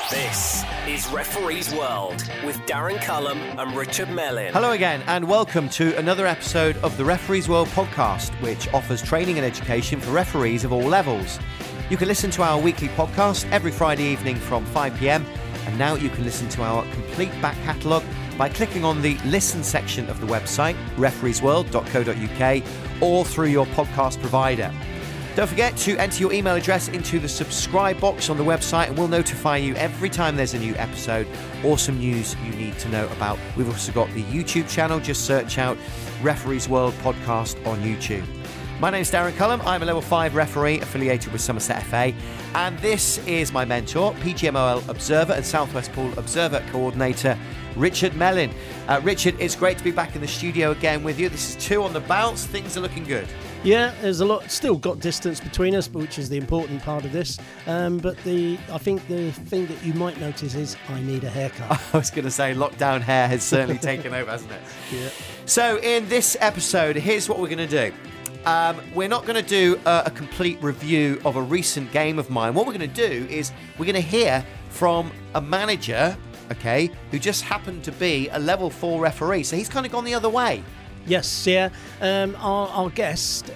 This is Referee's World with Darren Cullum and Richard Mellin. Hello again and welcome to another episode of the Referee's World podcast, which offers training and education for referees of all levels. You can listen to our weekly podcast every Friday evening from 5 p.m, and now you can listen to our complete back catalogue by clicking on the listen section of the website, refereesworld.co.uk, or through your podcast provider. Don't forget to enter your email address into the subscribe box on the website and we'll notify you every time there's a new episode or some news you need to know about. We've also got the YouTube channel. Just search out Referee's World Podcast on YouTube. My name's Darren Cullum. I'm a Level 5 referee affiliated with Somerset FA. And this is my mentor, PGMOL Observer and Southwest Pool Observer Coordinator, Richard Mellin. Richard, it's great to be back in the studio again with you. This is 2 on the bounce. Things are looking good. Yeah, there's a lot, still got distance between us, which is the important part of this. But I think the thing that you might notice is I need a haircut. I was going to say lockdown hair has certainly taken over, hasn't it? Yeah. So in this episode, here's what we're going to do. We're not going to do a complete review of a recent game of mine. What we're going to do is we're going to hear from a manager, okay, who just happened to be a level 4 referee. So he's kind of gone the other way. Yes, yeah. Our guest,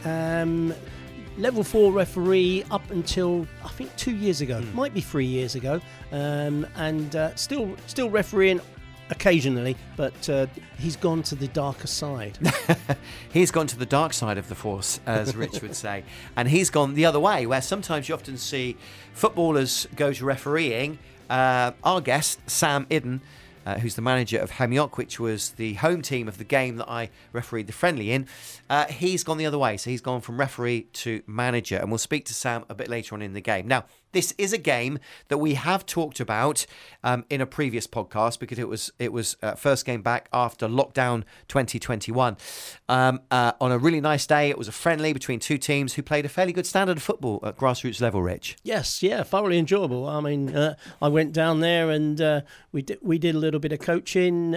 level 4 referee up until, I think, 2 years ago. Might be 3 years ago. And still refereeing occasionally, but he's gone to the darker side. He's gone to the dark side of the force, as Rich would say. And he's gone the other way, where sometimes you often see footballers go to refereeing. Our guest, Sam Idden, who's the manager of Hemyock, which was the home team of the game that I refereed the friendly in, he's gone the other way. So he's gone from referee to manager. And we'll speak to Sam a bit later on in the game. Now, this is a game that we have talked about in a previous podcast because it was first game back after lockdown 2021. On a really nice day, it was a friendly between two teams who played a fairly good standard of football at grassroots level, Rich. Yes, yeah, thoroughly enjoyable. I mean, I went down there and we did a little bit of coaching.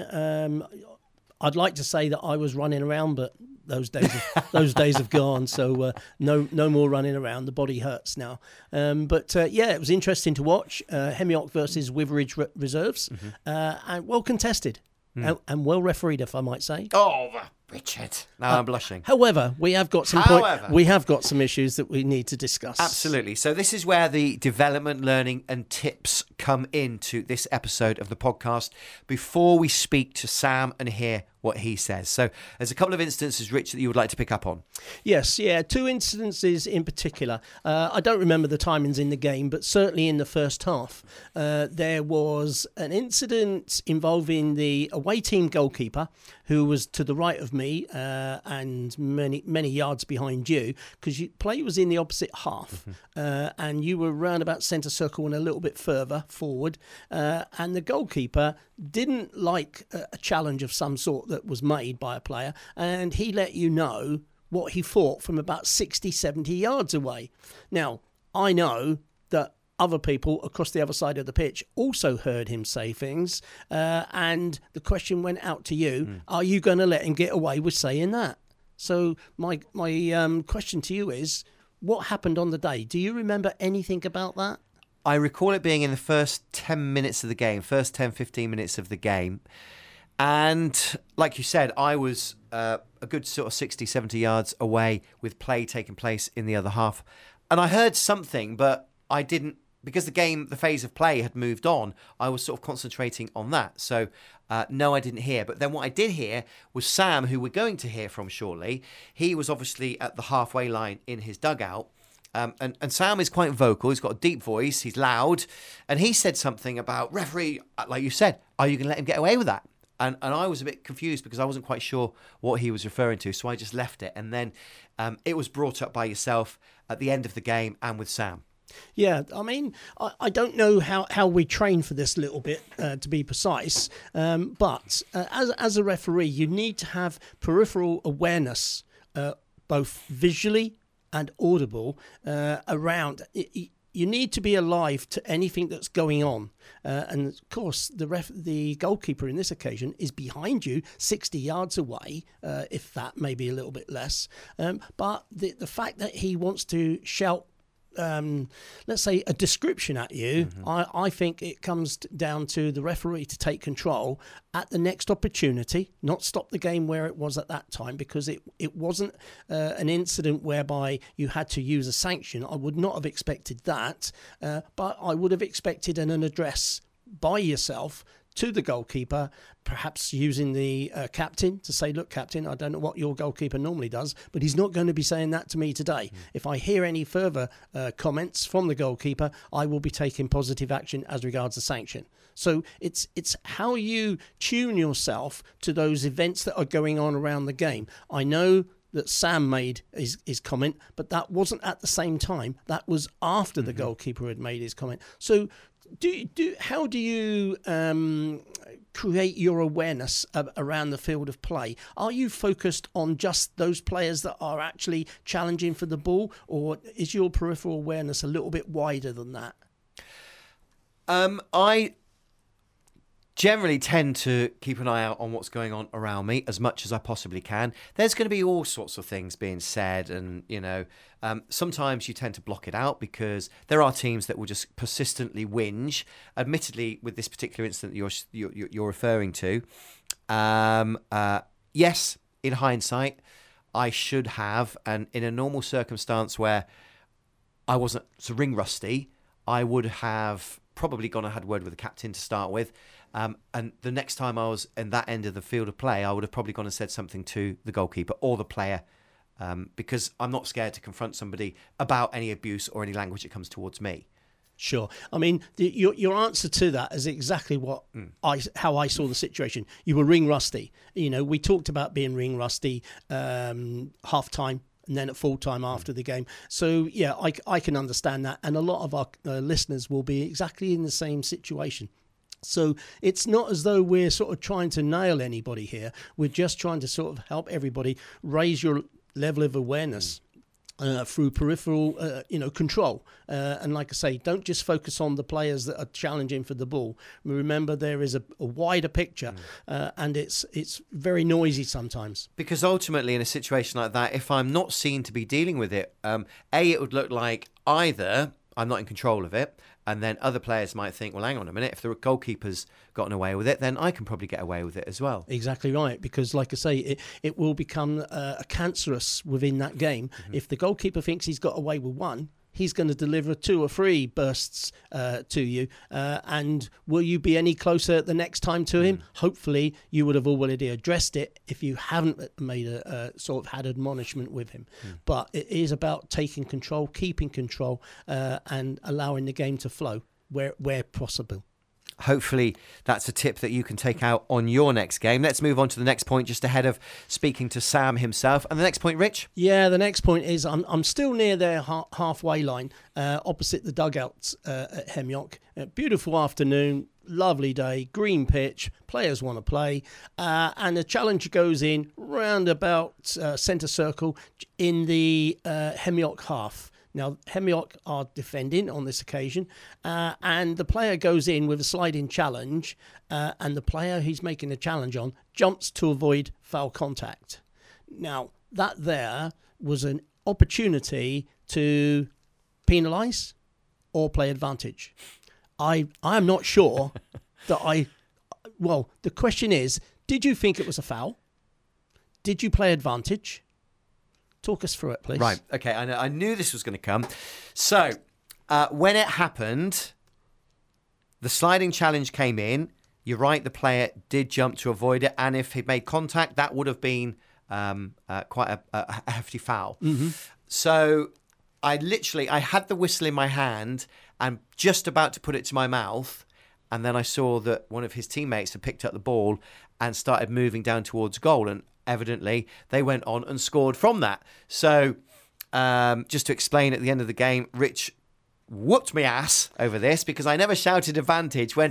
I'd like to say that I was running around, but those days have gone. So no more running around. The body hurts now. But it was interesting to watch. Hemyock versus Witheridge Reserves, and well contested and well refereed, if I might say. Oh, Richard! Now I'm blushing. However, we have got some issues that we need to discuss. Absolutely. So this is where the development, learning, and tips come into this episode of the podcast. Before we speak to Sam and hear what he says. So there's a couple of instances, Rich, that you would like to pick up on. Yes, yeah, 2 incidences in particular. I don't remember the timings in the game, but certainly in the first half, there was an incident involving the away team goalkeeper, who was to the right of me and many yards behind you, because play was in the opposite half, and you were round about centre circle and a little bit further forward, and the goalkeeper didn't like a challenge of some sort that was made by a player, and he let you know what he thought from about 60, 70 yards away. Now, I know that other people across the other side of the pitch also heard him say things, and the question went out to you, are you going to let him get away with saying that? So my question to you is, what happened on the day? Do you remember anything about that? I recall it being in the first 10 minutes of the game, first 10, 15 minutes of the game. And like you said, I was a good sort of 60, 70 yards away with play taking place in the other half. And I heard something, but I didn't, because the phase of play had moved on, I was sort of concentrating on that. So no, I didn't hear. But then what I did hear was Sam, who we're going to hear from shortly. He was obviously at the halfway line in his dugout. And Sam is quite vocal. He's got a deep voice. He's loud. And he said something about, referee, like you said, are you going to let him get away with that? And I was a bit confused because I wasn't quite sure what he was referring to. So I just left it. And then it was brought up by yourself at the end of the game and with Sam. Yeah, I mean, I don't know how we train for this little bit, to be precise. But as a referee, you need to have peripheral awareness, both visually and audible, around. You need to be alive to anything that's going on. And of course, the goalkeeper in this occasion is behind you, 60 yards away, if that, maybe a little bit less. But the fact that he wants to shout let's say, a description at you, I think it comes down to the referee to take control at the next opportunity, not stop the game where it was at that time, because it wasn't an incident whereby you had to use a sanction. I would not have expected that, but I would have expected an address by yourself to the goalkeeper, perhaps using the captain to say, look, captain, I don't know what your goalkeeper normally does, but he's not going to be saying that to me today. If I hear any further comments from the goalkeeper, I will be taking positive action as regards the sanction. So it's how you tune yourself to those events that are going on around the game. I know that Sam made his comment, but that wasn't at the same time. That was after the goalkeeper had made his comment. So how do you create your awareness around the field of play? Are you focused on just those players that are actually challenging for the ball, or is your peripheral awareness a little bit wider than that? I generally tend to keep an eye out on what's going on around me as much as I possibly can. There's going to be all sorts of things being said, and sometimes you tend to block it out because there are teams that will just persistently whinge. Admittedly, with this particular incident you're referring to, yes, in hindsight, I should have, and in a normal circumstance where I wasn't so ring rusty, I would have probably gone and had word with the captain to start with. And the next time I was in that end of the field of play, I would have probably gone and said something to the goalkeeper or the player, because I'm not scared to confront somebody about any abuse or any language that comes towards me. Sure. I mean, your answer to that is exactly what how I saw the situation. You were ring rusty. We talked about being ring rusty half time and then at full time after the game. So, yeah, I can understand that. And a lot of our listeners will be exactly in the same situation. So it's not as though we're sort of trying to nail anybody here. We're just trying to sort of help everybody raise your level of awareness through peripheral, control. And like I say, don't just focus on the players that are challenging for the ball. Remember, there is a wider picture, and it's very noisy sometimes. Because ultimately, in a situation like that, if I'm not seen to be dealing with it, it would look like either I'm not in control of it, and then other players might think, well, hang on a minute, if the goalkeeper's gotten away with it, then I can probably get away with it as well. Exactly right, because like I say, it will become a cancerous within that game. If the goalkeeper thinks he's got away with one, he's going to deliver 2 or 3 bursts to you. And will you be any closer the next time to him? Hopefully, you would have already addressed it if you haven't made a sort of had admonishment with him. But it is about taking control, keeping control, and allowing the game to flow where possible. Hopefully that's a tip that you can take out on your next game. Let's move on to the next point, just ahead of speaking to Sam himself. And the next point, Rich? Yeah, the next point is I'm still near their halfway line, opposite the dugouts at Hemyock. Beautiful afternoon, lovely day, green pitch, players want to play, and the challenge goes in round about centre circle in the Hemyock half. Now, Hemyock are defending on this occasion, and the player goes in with a sliding challenge, and the player he's making the challenge on jumps to avoid foul contact. Now, that there was an opportunity to penalise or play advantage. I am not sure that well, the question is, did you think it was a foul? Did you play advantage? Talk us through it, please. Right. Okay. I knew this was going to come. So, when it happened, the sliding challenge came in. You're right. The player did jump to avoid it. And if he'd made contact, that would have been quite a hefty foul. So, I had the whistle in my hand and just about to put it to my mouth. And then I saw that one of his teammates had picked up the ball and started moving down towards goal. And evidently, they went on and scored from that. So, just to explain, at the end of the game, Rich whooped me ass over this because I never shouted advantage when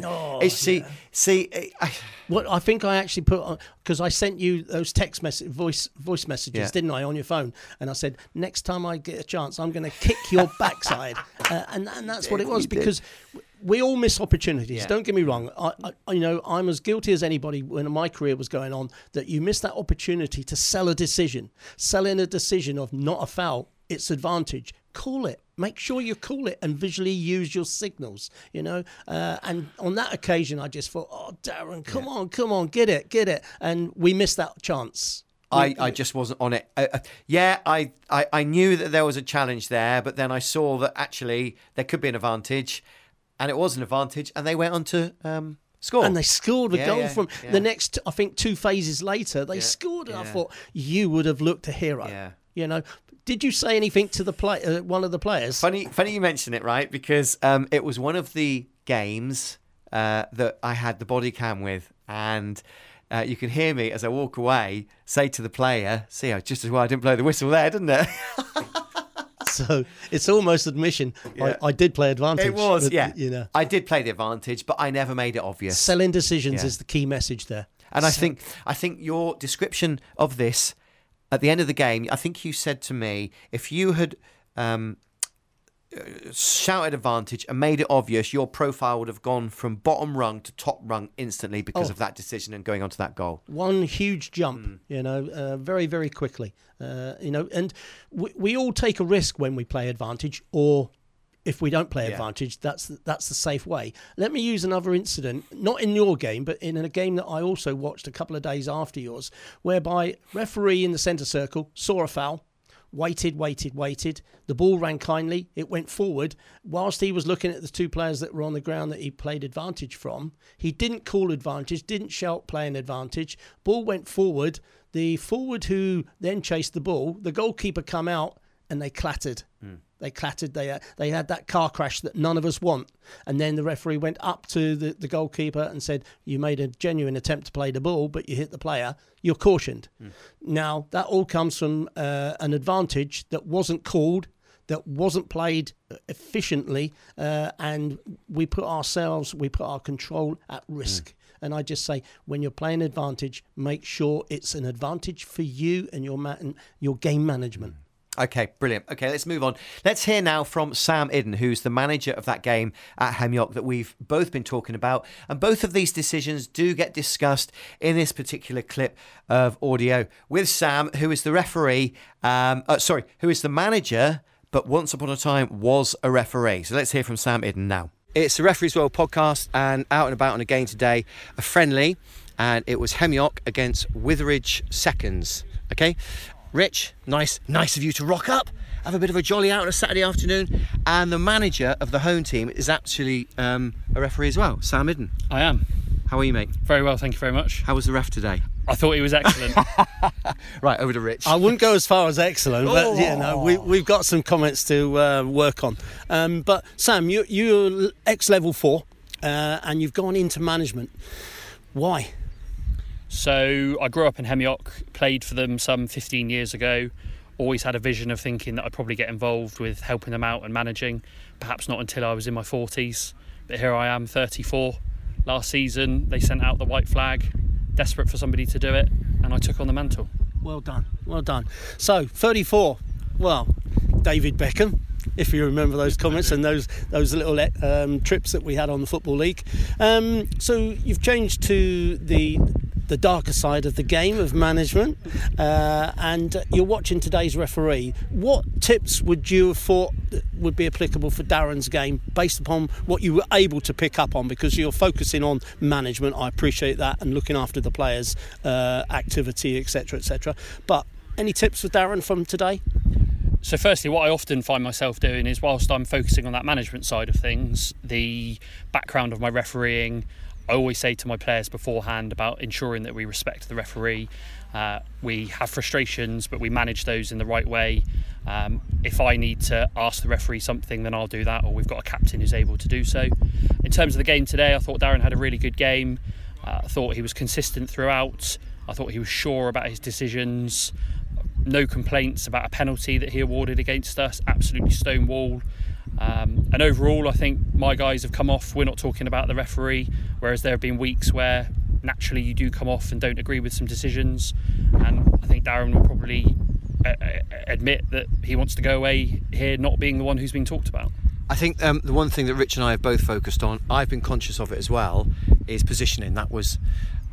What I think I actually put on, because I sent you those text voice messages, didn't I, on your phone? And I said, next time I get a chance, I'm going to kick your backside, and that's what it was, because we all miss opportunities. Yeah. Don't get me wrong. I'm as guilty as anybody when my career was going on, that you miss that opportunity to sell in a decision of not a foul, it's advantage. Call it. make sure you call it and visually use your signals, and on that occasion I just thought, oh Darren, come on, get it, and we missed that chance. I just wasn't on it. I knew that there was a challenge there, but then I saw that actually there could be an advantage, and it was an advantage, and they went on to score. And they scored a goal from the next, I think, 2 phases later. They scored, and I thought, you would have looked a hero. Yeah. Did you say anything to the one of the players? Funny you mention it, right? Because it was one of the games that I had the body cam with, and you can hear me as I walk away say to the player, "See, just as well I didn't blow the whistle there, didn't it?" So it's almost admission. Yeah. I did play advantage. It was, but, I did play the advantage, but I never made it obvious. Selling decisions is the key message there. And I think your description of this at the end of the game, I think you said to me, if you had shouted advantage and made it obvious, your profile would have gone from bottom rung to top rung instantly because of that decision and going on to that goal. One huge jump, very, very quickly. And we all take a risk when we play advantage, or if we don't play advantage, that's the safe way. Let me use another incident, not in your game, but in a game that I also watched a couple of days after yours, whereby referee in the centre circle saw a foul, waited. The ball ran kindly. It went forward. Whilst he was looking at the 2 players that were on the ground that he played advantage from, he didn't call advantage, didn't shout playing advantage. Ball went forward. The forward who then chased the ball, the goalkeeper come out and they clattered. They clattered. They had that car crash that none of us want. And then the referee went up to the goalkeeper and said, you made a genuine attempt to play the ball, but you hit the player. You're cautioned. Now, that all comes from an advantage that wasn't called, that wasn't played efficiently, and we put our control at risk. And I just say, when you're playing advantage, make sure it's an advantage for you and your game management. Okay, brilliant. Okay, let's move on. Let's hear now from Sam Idden, who's the manager of that game at Hemyock that we've both been talking about. And both of these decisions do get discussed in this particular clip of audio with Sam, who is the referee, who is the manager, but once upon a time was a referee. So let's hear from Sam Idden now. It's the Referees World podcast, and out and about on a game today, a friendly, and it was Hemyock against Witheridge Seconds. Okay? Rich, nice of you to rock up, have a bit of a jolly out on a Saturday afternoon. And the manager of the home team is actually a referee as well, Sam Idden. I am. How are you, mate? Very well, thank you very much. How was the ref today? I thought he was excellent. Right, over to Rich. I wouldn't go as far as excellent, but we've got some comments to work on. But Sam, you're ex-level 4 and you've gone into management. Why? So I grew up in Hemyock, played for them some 15 years ago, always had a vision of thinking that I'd probably get involved with helping them out and managing, perhaps not until I was in my 40s, but here I am, 34. Last season they sent out the white flag, desperate for somebody to do it, and I took on the mantle. Well done. So 34, well, David Beckham, if you remember those comments and those little trips that we had on the Football League. So you've changed to the darker side of the game of management, and you're watching today's referee. What tips would you have thought would be applicable for Darren's game based upon what you were able to pick up on? Because you're focusing on management, I appreciate that, and looking after the players' activity, etc. But any tips for Darren from today? So firstly, what I often find myself doing is, whilst I'm focusing on that management side of things, the background of my refereeing, I always say to my players beforehand about ensuring that we respect the referee. We have frustrations, but we manage those in the right way. If I need to ask the referee something, then I'll do that, or we've got a captain who's able to do so. In terms of the game today, I thought Darren had a really good game. I thought he was consistent throughout. I thought he was sure about his decisions. No complaints about a penalty that he awarded against us, absolutely stonewall. And overall, I think my guys have come off. We're not talking about the referee, whereas there have been weeks where naturally you do come off and don't agree with some decisions. And I think Darren will probably admit that he wants to go away here not being the one who's being talked about. I think the one thing that Rich and I have both focused on, I've been conscious of it as well, is positioning. That was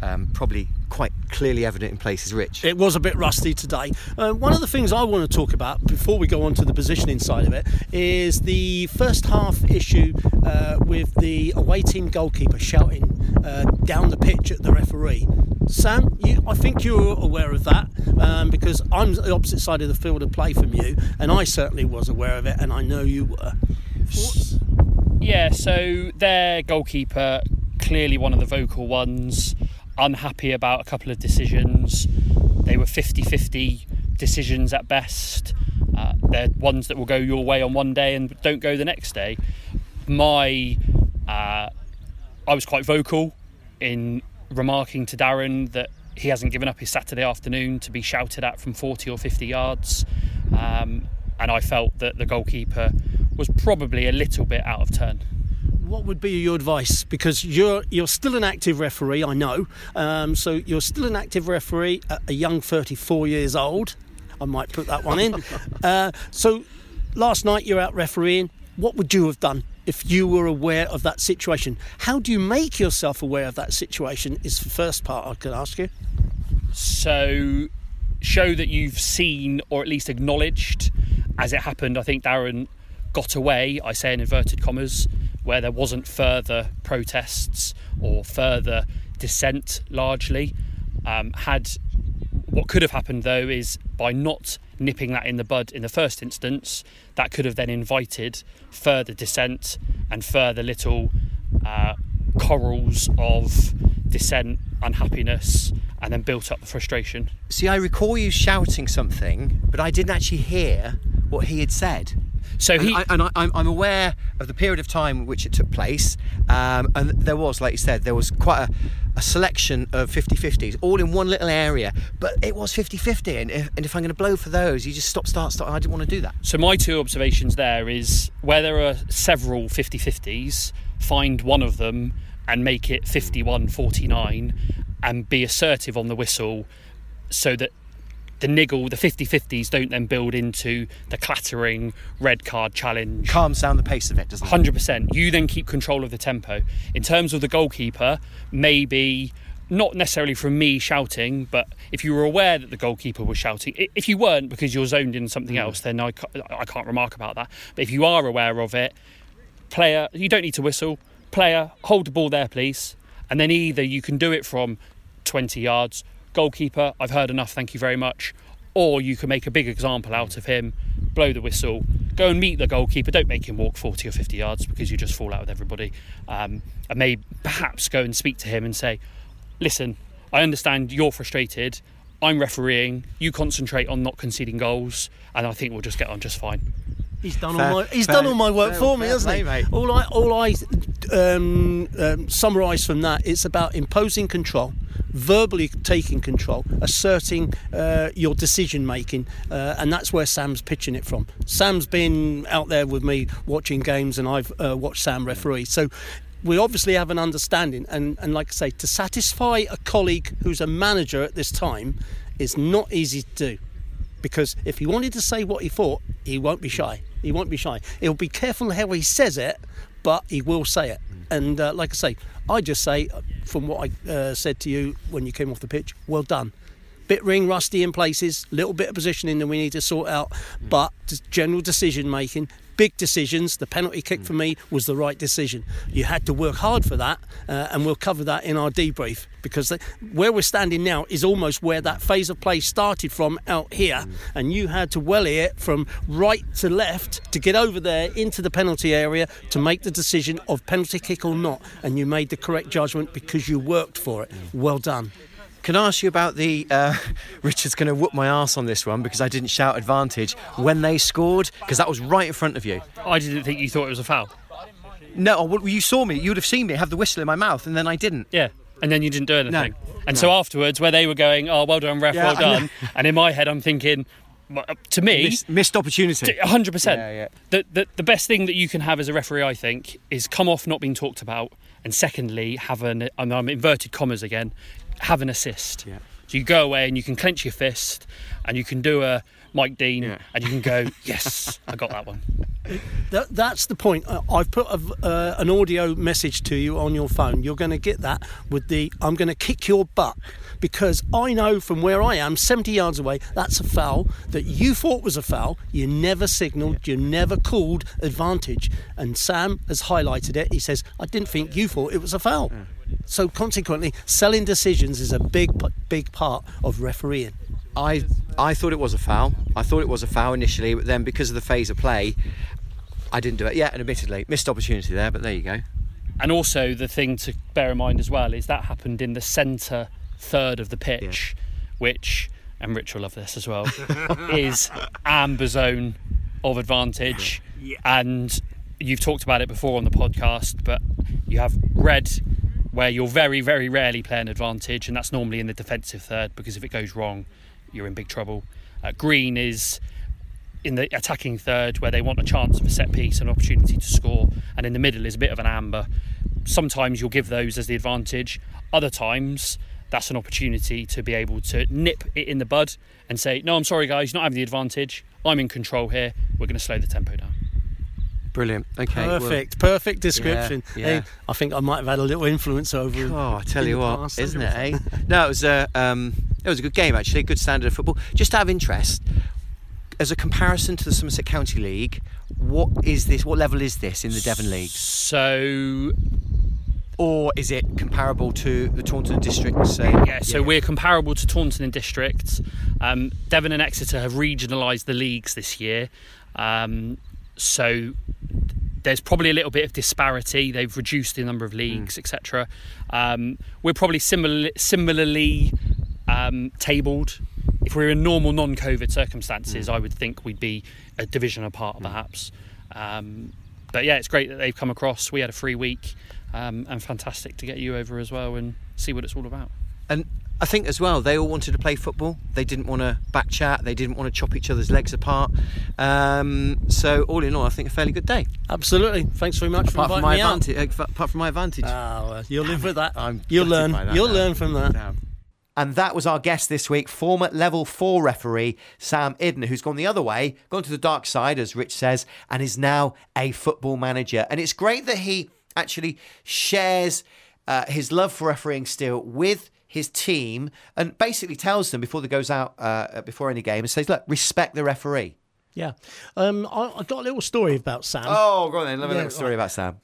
probably quite clearly evident in places, Rich. It was a bit rusty today. One of the things I want to talk about before we go on to the positioning side of it is the first half issue with the away team goalkeeper shouting down the pitch at the referee. Sam, I think you're aware of that because I'm the opposite side of the field of play from you, and I certainly was aware of it, and I know you were. Yeah, so their goalkeeper, clearly one of the vocal ones, unhappy about a couple of decisions. They were 50-50 decisions at best. They're ones that will go your way on one day and don't go the next day. I was quite vocal in remarking to Darren that he hasn't given up his Saturday afternoon to be shouted at from 40 or 50 yards. And I felt that the goalkeeper was probably a little bit out of turn. What would be your advice? Because you're still an active referee, I know. So you're still an active referee at a young 34 years old. I might put that one in. So last night you're out refereeing. What would you have done if you were aware of that situation? How do you make yourself aware of that situation is the first part I could ask you. So show that you've seen or at least acknowledged as it happened. I think Darren got away, I say in inverted commas, where there wasn't further protests or further dissent largely. What could have happened though is by not nipping that in the bud in the first instance, that could have then invited further dissent and further little corals of dissent, unhappiness, and then built up the frustration. See, I recall you shouting something, but I didn't actually hear what he had said. So I'm aware of the period of time in which it took place, and there was, like you said, there was quite a selection of 50-50s, all in one little area, but it was 50-50, and if I'm going to blow for those, you just stop, and I didn't want to do that. So my two observations there is, where there are several 50-50s, find one of them and make it 51-49 and be assertive on the whistle so that the 50-50s don't then build into the clattering red card challenge. Calms down the pace of it, doesn't it? 100%. You then keep control of the tempo. In terms of the goalkeeper, maybe not necessarily from me shouting, but if you were aware that the goalkeeper was shouting, if you weren't because you're zoned in something else, then I can't remark about that. But if you are aware of it, player, you don't need to whistle. Player, hold the ball there, please. And then either you can do it from 20 yards, goalkeeper, I've heard enough, thank you very much. Or you can make a big example out of him, blow the whistle, go and meet the goalkeeper, don't make him walk 40 or 50 yards because you just fall out with everybody. And maybe perhaps go and speak to him and say, listen, I understand you're frustrated, I'm refereeing, you concentrate on not conceding goals, and I think we'll just get on just fine. He's done all my work for me, hasn't he? Mate. All I summarise from that, it's about imposing control, verbally taking control, asserting your decision making, and that's where Sam's pitching it from. Sam's been out there with me watching games, and I've watched Sam referee. So we obviously have an understanding, and like I say, to satisfy a colleague who's a manager at this time is not easy to do. Because if he wanted to say what he thought, he won't be shy. He'll be careful how he says it, but he will say it. And like I say, I just say, from what I said to you when you came off the pitch, well done. Bit ring rusty in places, little bit of positioning that we need to sort out, but just general decision making, big decisions. The penalty kick for me was the right decision. You had to work hard for that, and we'll cover that in our debrief, because where we're standing now is almost where that phase of play started from out here, and you had to welly it from right to left to get over there into the penalty area to make the decision of penalty kick or not, and you made the correct judgment because you worked for it. Well done. Can I ask you about the Richard's going to whoop my arse on this one because I didn't shout advantage when they scored, because that was right in front of you. I didn't think you thought it was a foul. No, well, you saw me. You would have seen me have the whistle in my mouth, and then I didn't. Yeah, and then you didn't do anything. So afterwards, where they were going, oh, well done, ref, well done, and in my head I'm thinking, to me, missed opportunity. 100%. The best thing that you can have as a referee, I think, is come off not being talked about, and secondly, have I'm inverted commas again, have an assist. Yeah. So you go away and you can clench your fist and you can do a Mike Dean and you can go, yes, I got that one. That's the point. I've put an audio message to you on your phone. You're going to get that with the "I'm going to kick your butt," because I know from where I am, 70 yards away, that's a foul that you thought was a foul. You never signalled, you never called advantage. And Sam has highlighted it. He says, I didn't think you thought it was a foul. So consequently, selling decisions is a big part of refereeing. I thought it was a foul. I thought it was a foul initially, but then because of the phase of play, I didn't do it. Yeah, and admittedly, missed opportunity there, but there you go. And also the thing to bear in mind as well is that happened in the centre third of the pitch, which, and Rich will love this as well, is amber zone of advantage. And you've talked about it before on the podcast, but you have red where you're very, very rarely playing advantage, and that's normally in the defensive third, because if it goes wrong, you're in big trouble. Green is in the attacking third, where they want a chance of a set piece, an opportunity to score, and in the middle is a bit of an amber. Sometimes you'll give those as the advantage. Other times, that's an opportunity to be able to nip it in the bud and say, no, I'm sorry guys, you're not having the advantage. I'm in control here. We're going to slow the tempo down. Brilliant. Okay. Perfect description. Yeah. Hey, I think I might have had a little influence over. Oh, I tell you what, isn't it? Eh? No, it was a good game actually. Good standard of football. Just out of interest, as a comparison to the Somerset County League, what is this? What level is this in the Devon League? So, or is it comparable to the Taunton District? So we're comparable to Taunton and District. Devon and Exeter have regionalised the leagues this year. So there's probably a little bit of disparity. They've reduced the number of leagues, etc. We're probably similarly tabled. If we were in normal non-COVID circumstances, I would think we'd be a division apart, perhaps. But yeah, it's great that they've come across. We had a free week, and fantastic to get you over as well and see what it's all about. And I think as well, they all wanted to play football. They didn't want to back chat. They didn't want to chop each other's legs apart. So all in all, I think a fairly good day. Absolutely. Thanks very much for inviting me out. Apart from my advantage. Well, you'll live with that. You'll learn. You'll learn from that. Damn. And that was our guest this week, former Level 4 referee Sam Idden, who's gone the other way, gone to the dark side, as Rich says, and is now a football manager. And it's great that he actually shares his love for refereeing still with his team and basically tells them before they goes out, before any game, and says, look, respect the referee. Yeah. I got a little story about Sam. Oh, go on then. Let me know a story about Sam.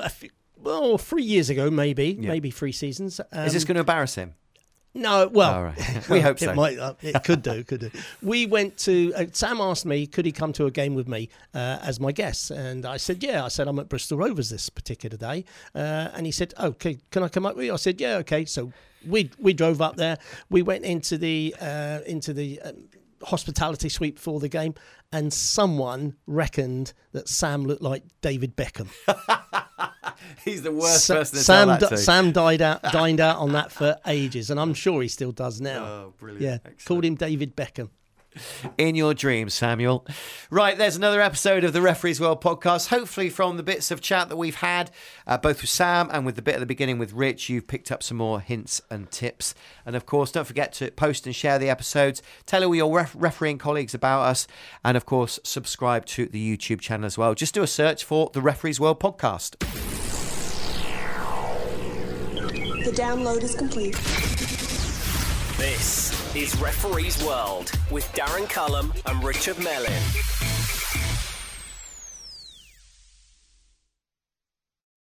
3 years ago, maybe 3 seasons. Is this going to embarrass him? No, well, oh, right. We hope so. It could do. We went to, Sam asked me, could he come to a game with me as my guest? And I said, yeah. I said, I'm at Bristol Rovers this particular day. And he said, okay, can I come up with you? I said, yeah, okay. So we drove up there. We went into the hospitality suite before the game, and someone reckoned that Sam looked like David Beckham. He's the worst person to tell that to. Sam dined out on that for ages, and I'm sure he still does now. Oh, brilliant. Yeah, excellent. Called him David Beckham. In your dreams, Samuel. Right, there's another episode of the Referees World podcast. Hopefully from the bits of chat that we've had, both with Sam and with the bit at the beginning with Rich, you've picked up some more hints and tips. And of course, don't forget to post and share the episodes. Tell all your refereeing colleagues about us. And of course, subscribe to the YouTube channel as well. Just do a search for the Referees World podcast. The download is complete. This is Referees World with Darren Cullum and Richard Mellin.